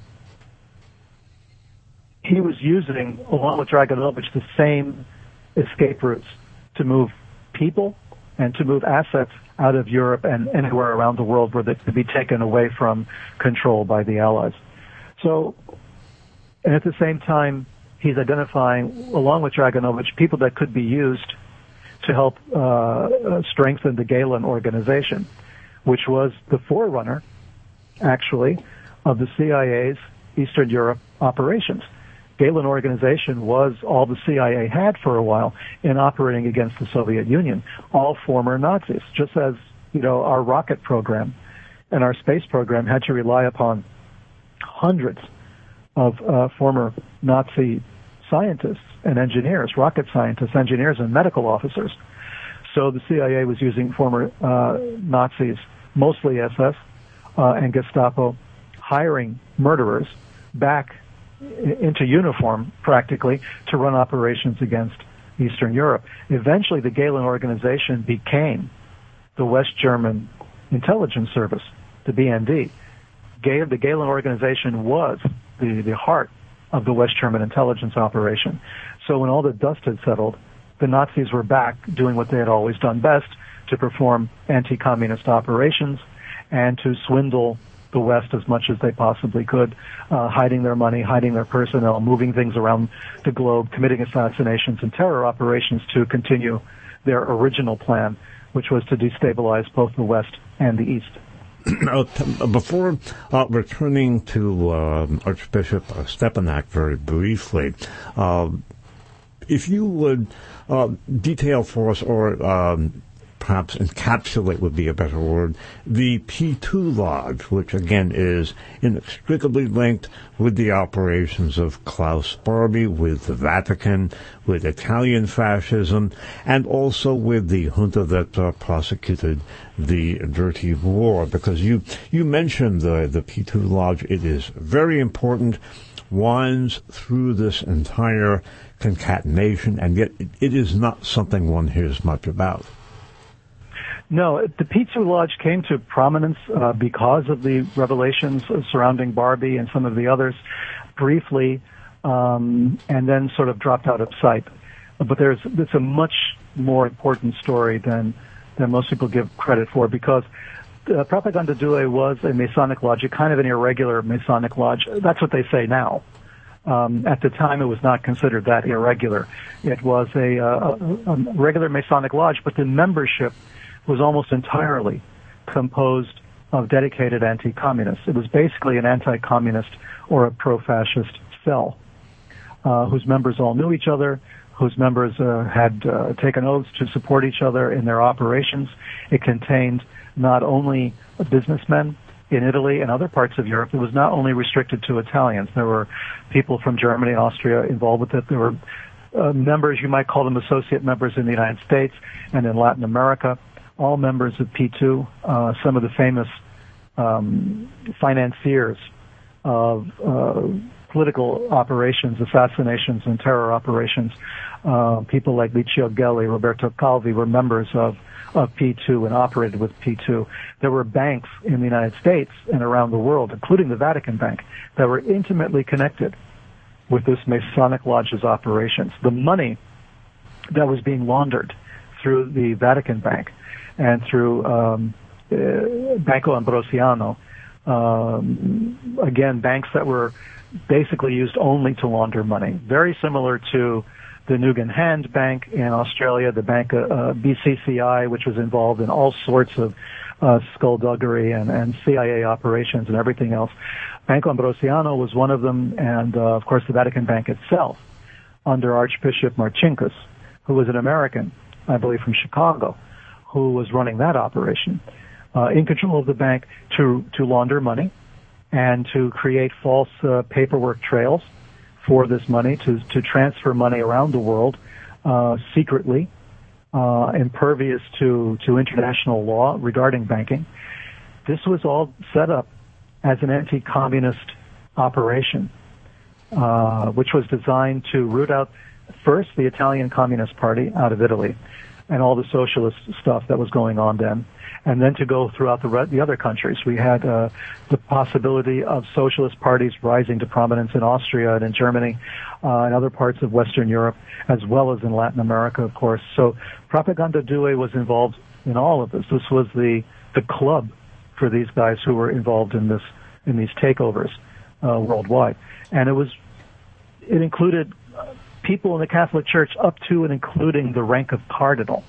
he was using, along with Draganovich, the same escape routes to move people and to move assets out of Europe and anywhere around the world where they could be taken away from control by the Allies. So, and at the same time, he's identifying, along with Draganovich, people that could be used to help uh, strengthen the Gehlen organization, which was the forerunner, actually, of the C I A's Eastern Europe operations. Gehlen organization was all the C I A had for a while in operating against the Soviet Union, all former Nazis, just as, you know, our rocket program and our space program had to rely upon hundreds of uh, former Nazi scientists and engineers, rocket scientists, engineers, and medical officers. So the C I A was using former uh, Nazis, mostly S S uh, and Gestapo, hiring murderers back into uniform, practically, to run operations against Eastern Europe. Eventually, the Gehlen organization became the West German Intelligence Service, the B N D. The Gehlen organization was the, the heart of the West German intelligence operation. So when all the dust had settled, the Nazis were back doing what they had always done best, to perform anti-communist operations and to swindle the West as much as they possibly could, uh, hiding their money, hiding their personnel, moving things around the globe, committing assassinations and terror operations to continue their original plan, which was to destabilize both the West and the East. Before uh, returning to uh, Archbishop Stepanek very briefly, uh, if you would uh, detail for us, or um, perhaps encapsulate would be a better word, the P two Lodge, which again is inextricably linked with the operations of Klaus Barbie, with the Vatican, with Italian fascism, and also with the junta that uh, prosecuted the dirty war. Because you, you mentioned the, the P two Lodge, it is very important, winds through this entire concatenation, and yet it, it is not something one hears much about. No, the P two Lodge came to prominence uh, because of the revelations surrounding Barbie and some of the others briefly, um, and then sort of dropped out of sight. But there's it's a much more important story than than most people give credit for, because uh, Propaganda Due was a Masonic lodge, a kind of an irregular Masonic lodge. That's what they say now. Um, at the time, it was not considered that irregular. It was a, uh, a, a regular Masonic lodge, but the membership was almost entirely composed of dedicated anti-communists. It was basically an anti-communist or a pro-fascist cell, uh, whose members all knew each other, whose members uh, had uh, taken oaths to support each other in their operations. It contained not only businessmen in Italy and other parts of Europe. It was not only restricted to Italians. There were people from Germany, Austria involved with it. There were uh, members, you might call them associate members in the United States and in Latin America, all members of P two, uh, some of the famous um, financiers of uh, political operations, assassinations, and terror operations. Uh, people like Licio Gelli, Roberto Calvi were members of of P two and operated with P two. There were banks in the United States and around the world, including the Vatican Bank, that were intimately connected with this Masonic Lodge's operations. The money that was being laundered through the Vatican Bank and through um, uh, Banco Ambrosiano, um, again, banks that were basically used only to launder money, very similar to the Nugan Hand Bank in Australia, the bank uh, B C C I, which was involved in all sorts of uh, skullduggery and, and C I A operations and everything else. Banco Ambrosiano was one of them, and uh, of course the Vatican Bank itself, under Archbishop Marcinkus, who was an American, I believe from Chicago, who was running that operation, uh, in control of the bank to to launder money and to create false uh, paperwork trails for this money, to, to transfer money around the world uh, secretly, uh, impervious to, to international law regarding banking. This was all set up as an anti-communist operation, uh, which was designed to root out first the Italian Communist Party out of Italy and all the socialist stuff that was going on then, and then to go throughout the, re- the other countries. We had uh, the possibility of socialist parties rising to prominence in Austria and in Germany uh, and other parts of Western Europe, as well as in Latin America, of course. So Propaganda Due was involved in all of this. This was the, the club for these guys who were involved in this in these takeovers uh, worldwide. And it was it included people in the Catholic Church up to and including the rank of cardinal.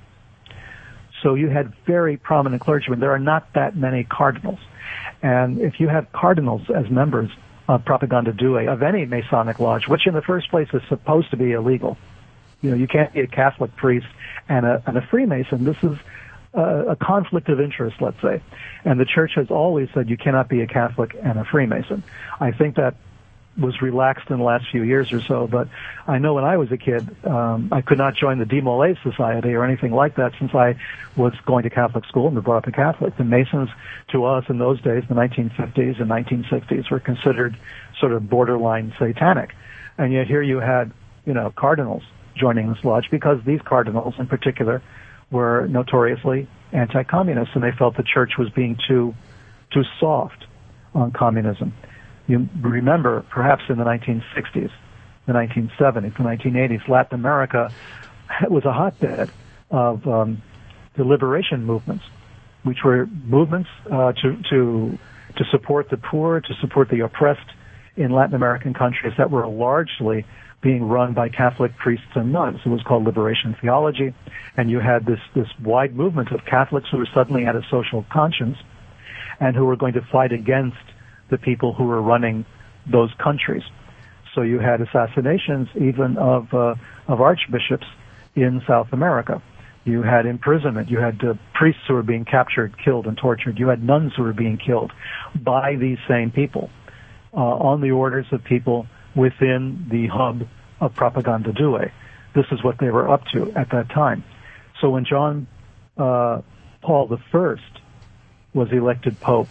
So you had very prominent clergymen. There are not that many cardinals. And if you have cardinals as members of Propaganda Due, of any Masonic lodge, which in the first place is supposed to be illegal, you know, you can't be a Catholic priest and a, and a Freemason. This is a, a conflict of interest, let's say. And the Church has always said you cannot be a Catholic and a Freemason. I think that was relaxed in the last few years or so, but I know when I was a kid, um, I could not join the De Molay Society or anything like that since I was going to Catholic school and was brought up a Catholic. The Masons, to us in those days, the nineteen fifties and nineteen sixties, were considered sort of borderline satanic. And yet here you had, you know, cardinals joining this lodge because these cardinals in particular were notoriously anti-communist, and they felt the Church was being too, too soft on communism. You remember, perhaps in the nineteen sixties, the nineteen seventies, the nineteen eighties, Latin America was a hotbed of um, the liberation movements, which were movements uh, to to to support the poor, to support the oppressed in Latin American countries that were largely being run by Catholic priests and nuns. It was called liberation theology, and you had this this wide movement of Catholics who suddenly had a social conscience and who were going to fight against the people who were running those countries. So you had assassinations even of uh, of archbishops in South America. You had imprisonment. You had uh, priests who were being captured, killed, and tortured. You had nuns who were being killed by these same people uh, on the orders of people within the hub of Propaganda Due. This is what they were up to at that time. So when John uh, Paul the First was elected Pope,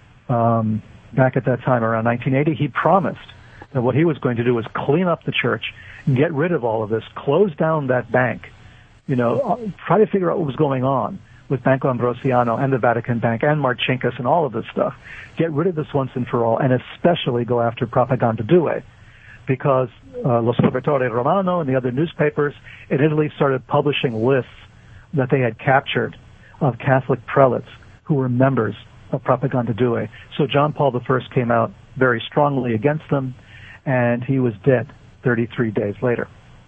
um, back at that time, around nineteen eighty, he promised that what he was going to do was clean up the Church, get rid of all of this, close down that bank, you know, try to figure out what was going on with Banco Ambrosiano and the Vatican Bank and Marcinkus and all of this stuff. Get rid of this once and for all, and especially go after Propaganda Due, because uh, L'Osservatore Romano and the other newspapers in Italy started publishing lists that they had captured of Catholic prelates who were members of Propaganda Due. So John Paul the First came out very strongly against them, and he was dead thirty-three days later.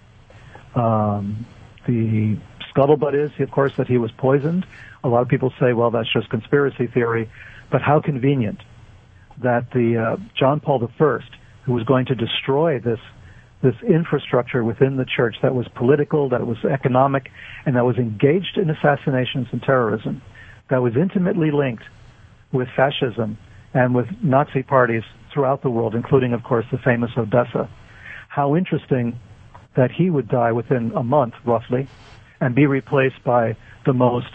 Um, the scuttlebutt is, of course, that he was poisoned. A lot of people say, well, that's just conspiracy theory, but how convenient that the uh, John Paul the First, who was going to destroy this this infrastructure within the church that was political, that was economic, and that was engaged in assassinations and terrorism, that was intimately linked with fascism and with Nazi parties throughout the world, including, of course, the famous Odessa. How interesting that he would die within a month, roughly, and be replaced by the most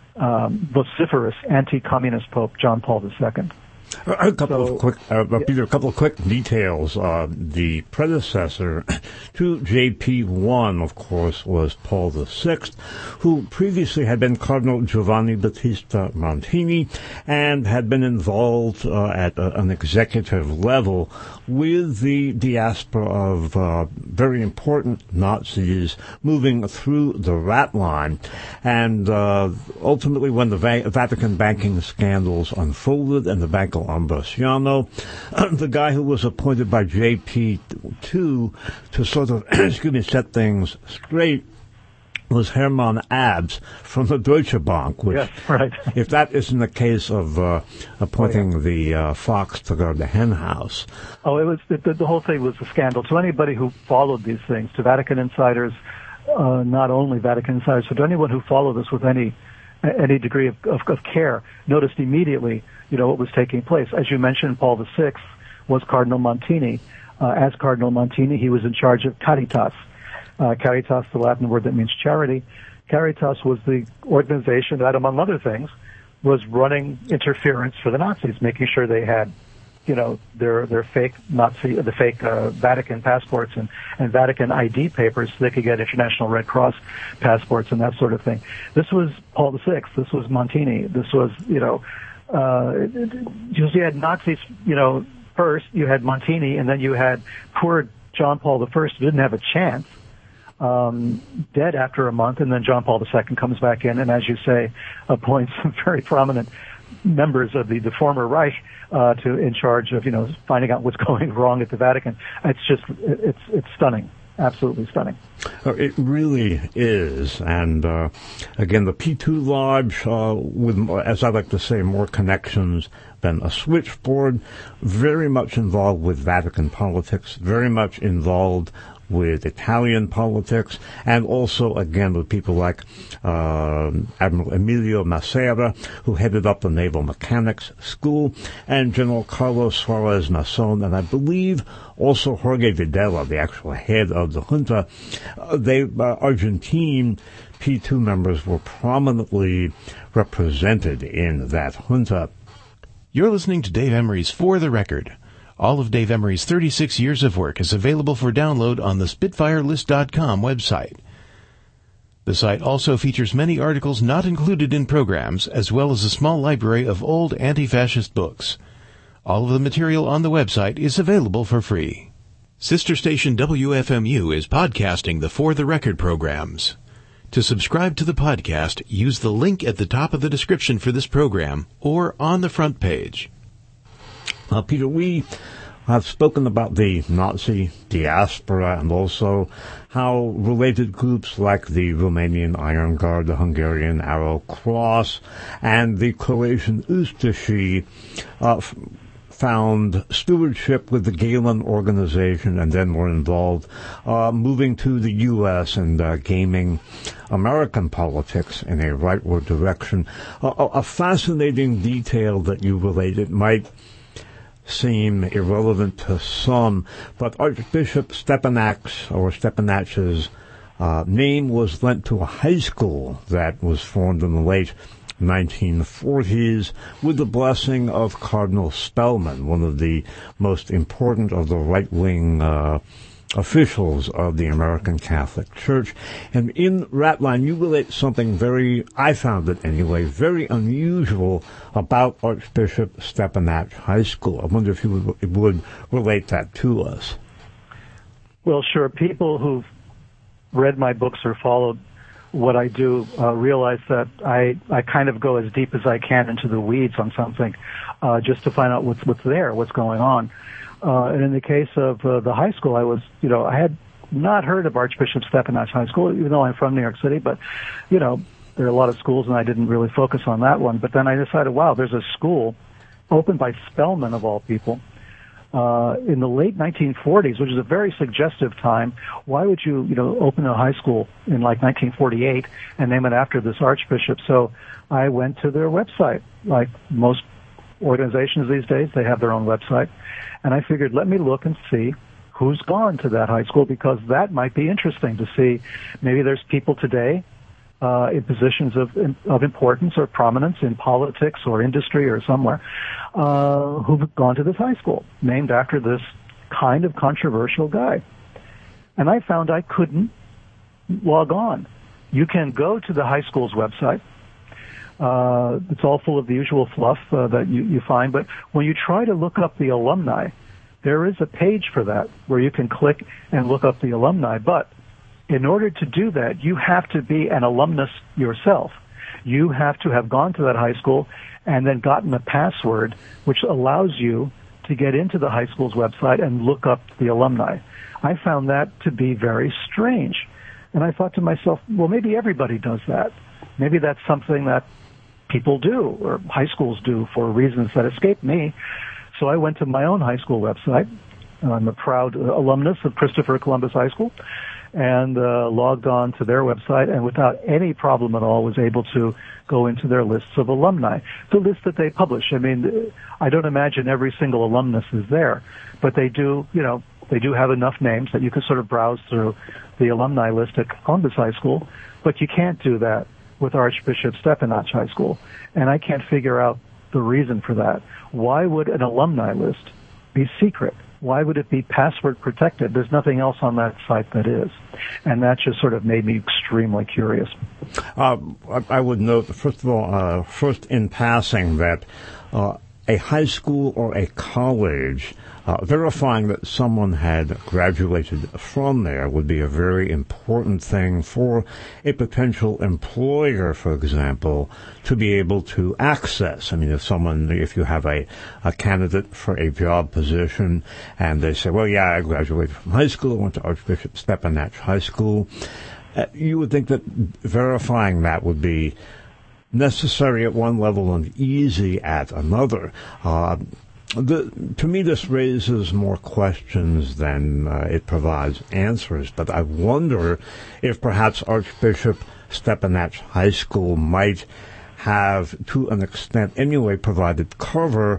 um, vociferous anti-communist Pope, John Paul the Second. A couple So, of quick, uh, Peter, a couple of quick details. Uh, the predecessor to J P one, of course, was Paul the Sixth, who previously had been Cardinal Giovanni Battista Montini and had been involved uh, at a, an executive level with the diaspora of uh, very important Nazis moving through the rat line. And uh, ultimately, when the Va- Vatican banking scandals unfolded and the Banco Ambrosiano, the guy who was appointed by J P two to sort of, excuse me, set things straight was Hermann Abs from the Deutsche Bank, which, yes, right. if that isn't the case of uh, appointing oh, yeah. the uh, fox to guard the hen house. Oh, it was the, the whole thing was a scandal. To anybody who followed these things, to Vatican insiders, uh, not only Vatican insiders, but to anyone who followed this with any any degree of, of, of care, noticed immediately, you know, what was taking place. As you mentioned, Paul the Sixth was Cardinal Montini. Uh, as Cardinal Montini, he was in charge of Caritas. Uh, Caritas, the Latin word that means charity. Caritas was the organization that, among other things, was running interference for the Nazis, making sure they had, you know, their their fake Nazi, the fake uh, Vatican passports and, and Vatican I D papers so they could get International Red Cross passports and that sort of thing. This was Paul the Sixth. This was Montini. This was, you know, uh, you had Nazis, you know, first, you had Montini, and then you had poor John Paul the First who didn't have a chance. Um, dead after a month, and then John Paul the Second comes back in, and as you say, appoints some very prominent members of the, the former Reich uh, to in charge of, you know, finding out what's going wrong at the Vatican. It's just, it's it's stunning, absolutely stunning. Uh, it really is, and uh, again, the P two Lodge, uh, with, as I like to say, more connections than a switchboard, very much involved with Vatican politics, very much involved with Italian politics, and also, again, with people like uh, Admiral Emilio Macera, who headed up the Naval Mechanics School, and General Carlos Suarez Mason, and I believe also Jorge Videla, the actual head of the junta. Uh, they, uh, Argentine P two members were prominently represented in that junta. You're listening to Dave Emery's For the Record. All of Dave Emery's thirty-six years of work is available for download on the Spitfire List dot com website. The site also features many articles not included in programs, as well as a small library of old anti-fascist books. All of the material on the website is available for free. Sister station W F M U is podcasting the For the Record programs. To subscribe to the podcast, use the link at the top of the description for this program or on the front page. Uh, Peter, we have spoken about the Nazi diaspora and also how related groups like the Romanian Iron Guard, the Hungarian Arrow Cross, and the Croatian Ustashi uh, f- found stewardship with the Galen organization and then were involved uh, moving to the U S and uh, gaming American politics in a rightward direction. Uh, a fascinating detail that you related might seem irrelevant to some, but Archbishop Stepanak's or Stepanach's uh, name was lent to a high school that was formed in the late nineteen forties with the blessing of Cardinal Spellman, one of the most important of the right-wing uh, officials of the American Catholic Church. And in Ratline, you relate something very, I found it anyway, very unusual about Archbishop Stepanach High School. I wonder if you would, would relate that to us. Well, sure. People who've read my books or followed what I do, uh, realize that I, I kind of go as deep as I can into the weeds on something, uh, just to find out what's, what's there, what's going on. Uh, and in the case of uh, the high school, I was, you know, I had not heard of Archbishop Stepinac High School, even though I'm from New York City, but, you know, there are a lot of schools and I didn't really focus on that one. But then I decided, wow, there's a school opened by Spellman of all people, uh, in the late nineteen forties, which is a very suggestive time. Why would you, you know, open a high school in like nineteen forty-eight and name it after this archbishop? So I went to their website. Like most organizations these days, they have their own website. And I figured, let me look and see who's gone to that high school, because that might be interesting to see. Maybe there's people today uh, in positions of of importance or prominence in politics or industry or somewhere uh, who've gone to this high school named after this kind of controversial guy. And I found I couldn't log on. You can go to the high school's website. Uh, it's all full of the usual fluff uh, that you, you find, but when you try to look up the alumni, there is a page for that where you can click and look up the alumni. But in order to do that, you have to be an alumnus yourself. You have to have gone to that high school and then gotten a password which allows you to get into the high school's website and look up the alumni. I found that to be very strange. And I thought to myself, well, maybe everybody does that. Maybe that's something that people do, or high schools do, for reasons that escape me. So I went to my own high school website. I'm a proud uh, alumnus of Christopher Columbus High School, and uh, logged on to their website, and without any problem at all was able to go into their lists of alumni, the list that they publish. I mean, I don't imagine every single alumnus is there, but they do, you know, they do have enough names that you can sort of browse through the alumni list at Columbus High School, but you can't do that with Archbishop Stepinac High School. And I can't figure out the reason for that. Why would an alumni list be secret? Why would it be password protected? There's nothing else on that site that is. And that just sort of made me extremely curious. Uh, I would note, first of all, uh, first in passing, that uh, a high school or a college uh, verifying that someone had graduated from there would be a very important thing for a potential employer, for example, to be able to access. I mean, if someone, if you have a, a candidate for a job position and they say, well, yeah, I graduated from high school, I went to Archbishop Stepinac High School, uh, you would think that verifying that would be necessary at one level and easy at another. Uh, the, to me, this raises more questions than uh, it provides answers, but I wonder if perhaps Archbishop Stepinac High School might have, to an extent anyway, provided cover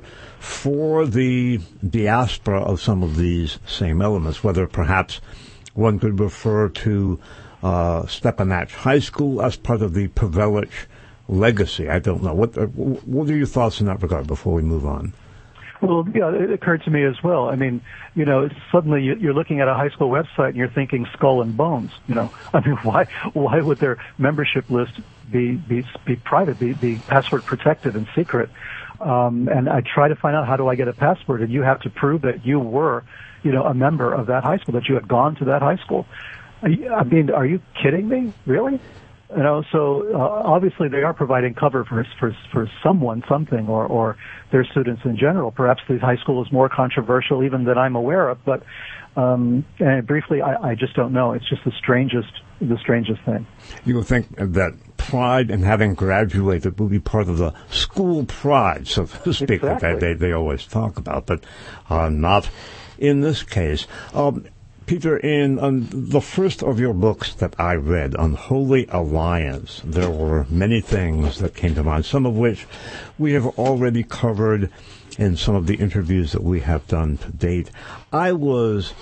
for the diaspora of some of these same elements, whether perhaps one could refer to uh, Stepinac High School as part of the Pavelich legacy. I don't know. What what are your thoughts in that regard before we move on? Well, yeah, it occurred to me as well. I mean, you know, suddenly you're looking at a high school website and you're thinking Skull and Bones. You know, I mean, why why would their membership list be be be private, be, be password protected and secret? Um, and I try to find out, how do I get a password? And you have to prove that you were, you know, a member of that high school, that you had gone to that high school. I mean, are you kidding me? Really? You know, so uh, obviously they are providing cover for for for someone, something, or or their students in general. Perhaps the high school is more controversial even than I'm aware of. But um, and briefly, I, I just don't know. It's just the strangest, the strangest thing. You would think that pride in having graduated will be part of the school pride, so to speak, exactly. that they they always talk about, but uh, not in this case. Um, Peter, in um, the first of your books that I read, Unholy Alliance, there were many things that came to mind, some of which we have already covered in some of the interviews that we have done to date. I was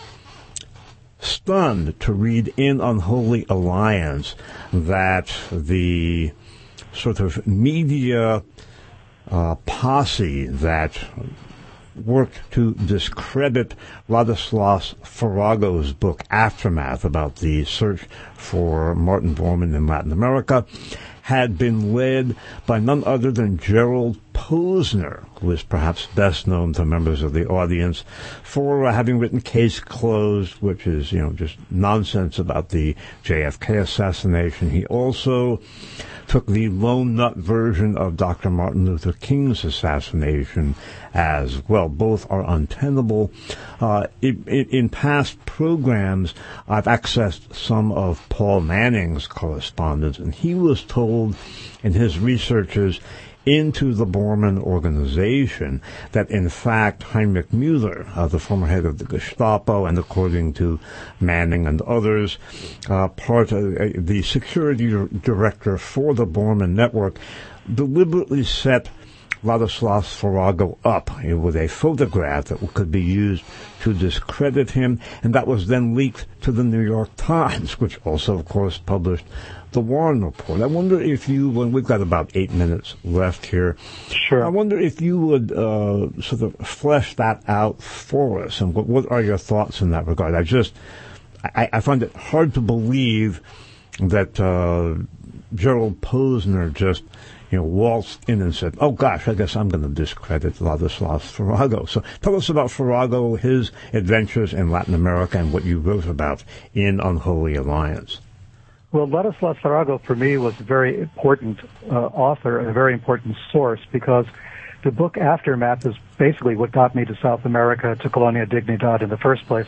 stunned to read in Unholy Alliance that the sort of media uh, posse that worked to discredit Ladislas Farrago's book Aftermath about the search for Martin Bormann in Latin America had been led by none other than Gerald Posner, who is perhaps best known to members of the audience for uh, having written Case Closed, which is, you know, just nonsense about the J F K assassination. He also took the lone nut version of Doctor Martin Luther King's assassination as well. Both are untenable. Uh, in, in past programs, I've accessed some of Paul Manning's correspondence, and he was told in his researches into the Bormann organization that, in fact, Heinrich Müller, uh, the former head of the Gestapo, and according to Manning and others, uh, part of uh, the security director for the Bormann network, deliberately set Ladislas Farago up with a photograph that could be used to discredit him, and that was then leaked to the New York Times, which also, of course, published the Warren Report. I wonder if you, when we've got about eight minutes left here, sure. I wonder if you would uh, sort of flesh that out for us, and what, what are your thoughts in that regard? I just, I, I find it hard to believe that uh, Gerald Posner just, you know, waltzed in and said, oh gosh, I guess I'm going to discredit Ladislas Farago. So tell us about Farago, his adventures in Latin America, and what you wrote about in Unholy Alliance. Well, Ladislas Farago, for me, was a very important uh, author and a very important source, because the book Aftermath is basically what got me to South America, to Colonia Dignidad in the first place.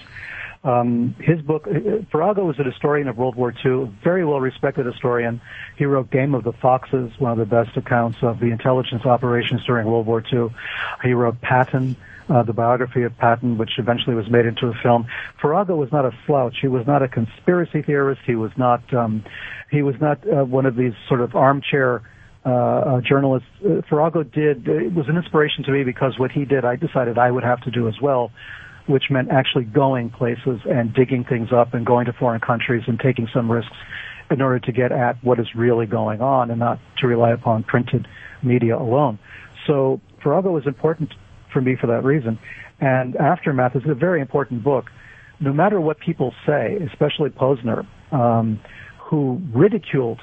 Um, his book, Farago was a historian of World War Two, a very well-respected historian. He wrote Game of the Foxes, one of the best accounts of the intelligence operations during World War Two. He wrote Patton, uh, the biography of Patton, which eventually was made into a film. Farago was not a slouch. He was not a conspiracy theorist. He was not, um, he was not uh, one of these sort of armchair uh, uh, journalists. Uh, Farago did, uh, it was an inspiration to me, because what he did, I decided I would have to do as well, which meant actually going places and digging things up and going to foreign countries and taking some risks in order to get at what is really going on and not to rely upon printed media alone. So Farago was important for me for that reason. And Aftermath is a very important book. No matter what people say, especially Posner, um, who ridiculed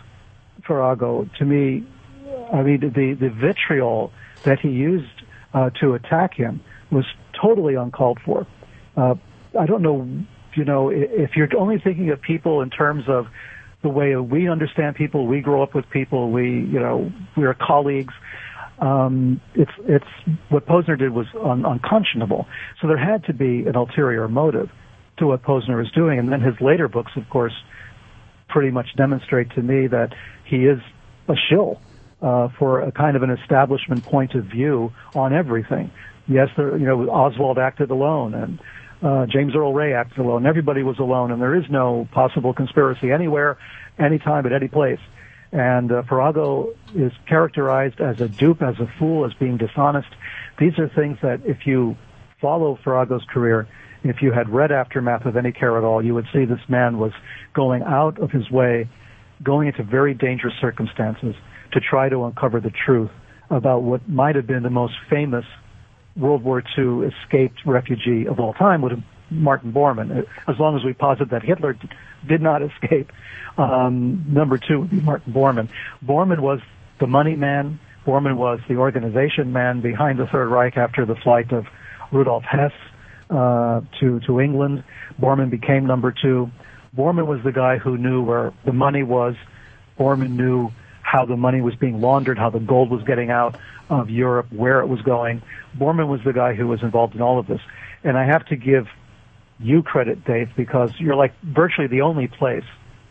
Farago, to me, I mean, the, the vitriol that he used uh, to attack him was totally uncalled for. Uh, I don't know, you know, if you're only thinking of people in terms of the way we understand people, we grow up with people, we, you know, we're colleagues. Um, it's, it's, what Posner did was un- unconscionable. So there had to be an ulterior motive to what Posner was doing. And then his later books, of course, pretty much demonstrate to me that he is a shill uh, for a kind of an establishment point of view on everything. Yes, there, you know, Oswald acted alone, and uh, James Earl Ray acted alone. Everybody was alone, and there is no possible conspiracy anywhere, anytime, at any place. And uh, Farago is characterized as a dupe, as a fool, as being dishonest. These are things that, if you follow Farago's career, if you had read Aftermath with any care at all, you would see this man was going out of his way, going into very dangerous circumstances to try to uncover the truth about what might have been the most famous World War Two escaped refugee of all time, would have Martin Bormann. As long as we posit that Hitler did not escape, um, number two would be Martin Bormann. Bormann was the money man. Bormann was the organization man behind the Third Reich after the flight of Rudolf Hess uh, to to England. Bormann became number two. Bormann was the guy who knew where the money was. Bormann knew how the money was being laundered, how the gold was getting out of Europe, where it was going. Bormann was the guy who was involved in all of this. And I have to give you credit, Dave, because you're like virtually the only place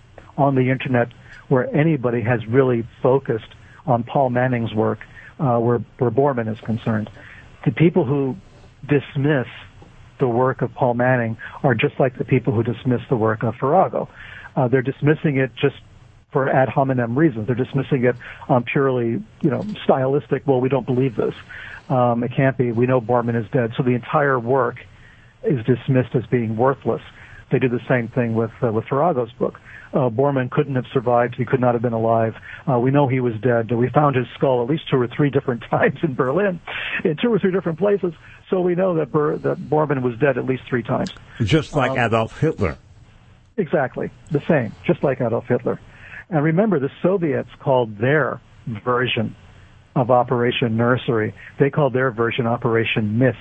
on the internet where anybody has really focused on Paul Manning's work, uh, where, where Bormann is concerned. The people who dismiss the work of Paul Manning are just like the people who dismiss the work of Farago. Uh, they're dismissing it just for ad hominem reasons. They're dismissing it on purely, you know, stylistic, well, we don't believe this. Um, it can't be. We know Bormann is dead. So the entire work is dismissed as being worthless. They do the same thing with uh, with Farago's book. Uh, Bormann couldn't have survived. He could not have been alive. Uh, we know he was dead. We found his skull at least two or three different times in Berlin, in two or three different places. So we know that Ber- that Bormann was dead at least three times. Just like um, Adolf Hitler. Exactly. The same. Just like Adolf Hitler. And remember, the Soviets called their version of Operation Nursery. They called their version Operation Myth.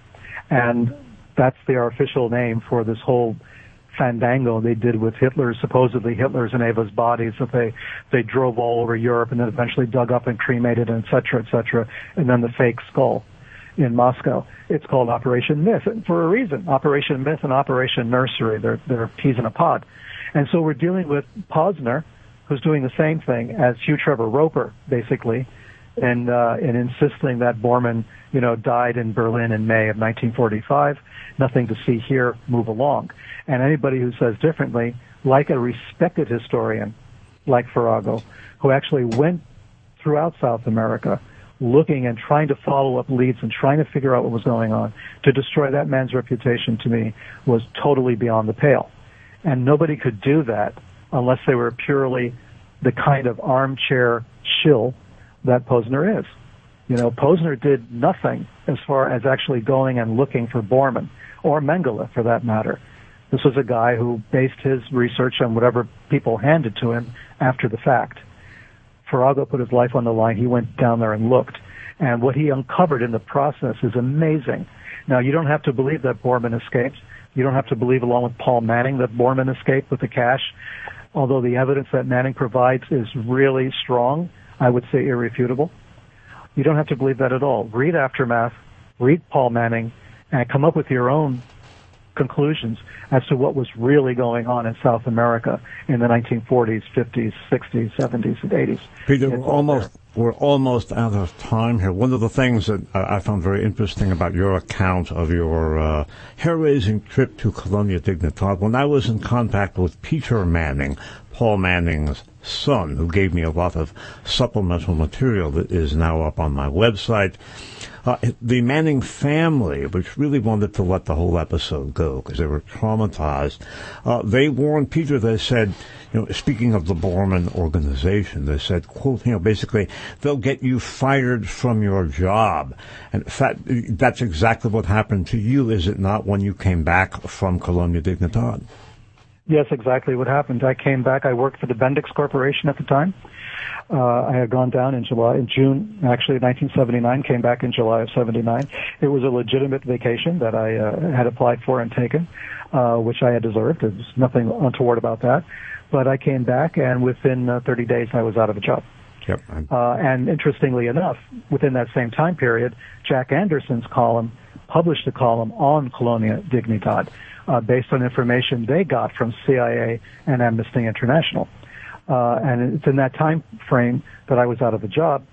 And that's their official name for this whole fandango they did with Hitler's, supposedly Hitler's and Ava's bodies that they, they drove all over Europe and then eventually dug up and cremated, and et cetera, et cetera, and then the fake skull in Moscow. It's called Operation Myth, and for a reason. Operation Myth and Operation Nursery, they're, they're peas in a pod. And so we're dealing with Posner, who's doing the same thing as Hugh Trevor Roper, basically, and uh, in insisting that Bormann, you know, died in Berlin in May of nineteen forty-five. Nothing to see here, move along. And anybody who says differently, like a respected historian, like Farago, who actually went throughout South America looking and trying to follow up leads and trying to figure out what was going on, to destroy that man's reputation, to me, was totally beyond the pale. And nobody could do that unless they were purely the kind of armchair shill that Posner is. You know, Posner did nothing as far as actually going and looking for Bormann, or Mengele for that matter. This was a guy who based his research on whatever people handed to him after the fact. Farago put his life on the line. He went down there and looked. And what he uncovered in the process is amazing. Now, you don't have to believe that Bormann escaped. You don't have to believe, along with Paul Manning, that Bormann escaped with the cash. Although the evidence that Manning provides is really strong, I would say irrefutable. You don't have to believe that at all. Read Aftermath, read Paul Manning, and come up with your own conclusions as to what was really going on in South America in the nineteen forties, fifties, sixties, seventies, and eighties. Peter, we're almost, we're almost out of time here. One of the things that I found very interesting about your account of your uh, hair-raising trip to Colonia Dignidad, when I was in contact with Peter Manning, Paul Manning's son, who gave me a lot of supplemental material that is now up on my website. Uh, the Manning family, which really wanted to let the whole episode go because they were traumatized, uh, they warned Peter. They said, you know, speaking of the Bormann organization, they said, quote, you know, basically, they'll get you fired from your job. And in fact, that's exactly what happened to you, is it not, when you came back from Colonia Dignidad? Yes, exactly what happened. I came back. I worked for the Bendix Corporation at the time. Uh, I had gone down in July, in June, actually, nineteen seventy-nine, came back in July of seventy-nine. It was a legitimate vacation that I uh, had applied for and taken, uh, which I had deserved. There was nothing untoward about that. But I came back, and within uh, thirty days, I was out of a job. Yep. Uh, and interestingly enough, within that same time period, Jack Anderson's column published a column on Colonia Dignidad, uh, based on information they got from C I A and Amnesty International. Uh, and it's in that time frame that I was out of a job.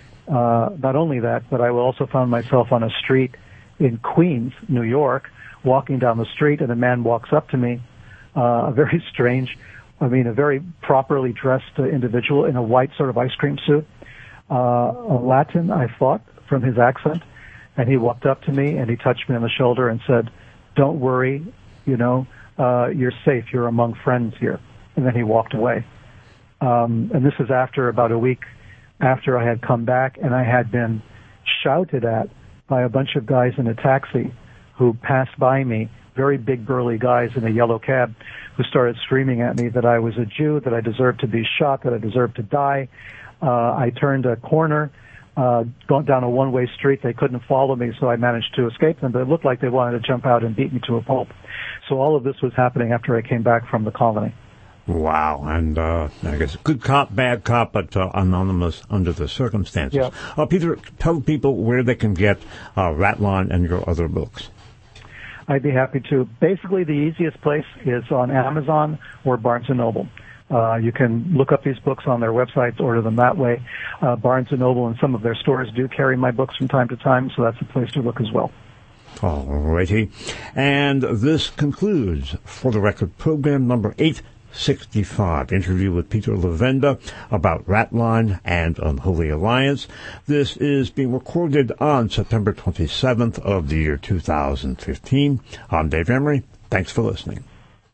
Uh, not only that, but I also found myself on a street in Queens, New York, walking down the street, and a man walks up to me, uh, a very strange, I mean, a very properly dressed uh, individual in a white sort of ice cream suit, uh, a Latin, I thought, from his accent. And he walked up to me and he touched me on the shoulder and said, "Don't worry, you know, uh, you're safe. You're among friends here." And then he walked away. Um, and this is after about a week after I had come back, and I had been shouted at by a bunch of guys in a taxi who passed by me, very big burly guys in a yellow cab, who started screaming at me that I was a Jew, that I deserved to be shot, that I deserved to die. Uh, I turned a corner, uh, going down a one-way street. They couldn't follow me, so I managed to escape them, but it looked like they wanted to jump out and beat me to a pulp. So all of this was happening after I came back from the colony. Wow, and uh, I guess good cop, bad cop, but uh, anonymous under the circumstances. Yeah. Uh, Peter, tell people where they can get uh, Ratline and your other books. I'd be happy to. Basically, the easiest place is on Amazon or Barnes and Noble. Uh, you can look up these books on their websites, order them that way. Uh, Barnes and Noble and some of their stores do carry my books from time to time, so that's a place to look as well. All righty. And this concludes For the Record program number eight sixty-five, interview with Peter Levenda about Ratline and Unholy Alliance. This is being recorded on September twenty-seventh of the year two thousand fifteen. I'm Dave Emery. Thanks for listening.